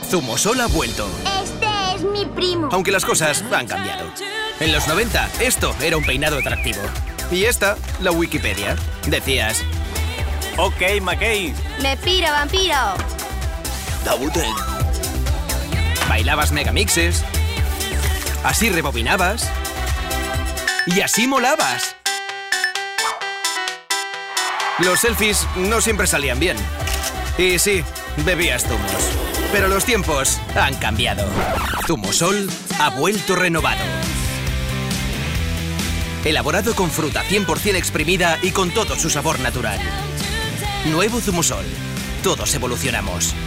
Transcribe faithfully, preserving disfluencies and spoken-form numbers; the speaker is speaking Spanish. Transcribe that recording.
Zumosol ha vuelto. Este es mi primo. Aunque las cosas han cambiado. En los noventa, esto era un peinado atractivo. Y esta, la Wikipedia. Decías... Ok, McKay. Me piro, vampiro. Dabuten. Bailabas megamixes. Así rebobinabas. Y así molabas. Los selfies no siempre salían bien. Y sí, bebías zumos. Pero los tiempos han cambiado. Zumosol ha vuelto renovado. Elaborado con fruta cien por cien exprimida y con todo su sabor natural. Nuevo Zumosol. Todos evolucionamos.